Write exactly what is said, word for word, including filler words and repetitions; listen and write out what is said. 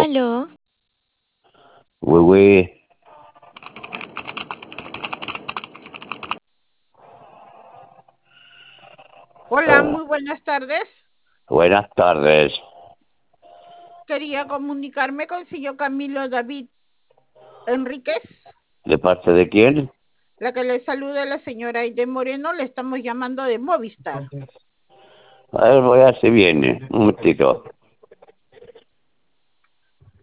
Aló, Uy, uy, Hola, muy buenas tardes. buenas tardes. Quería comunicarme con el señor Camilo David Enríquez. ¿De parte de quién? La que le saluda es la señora Aide Moreno, le estamos llamando de Movistar. A ver, voy a ver si viene. Un momentito.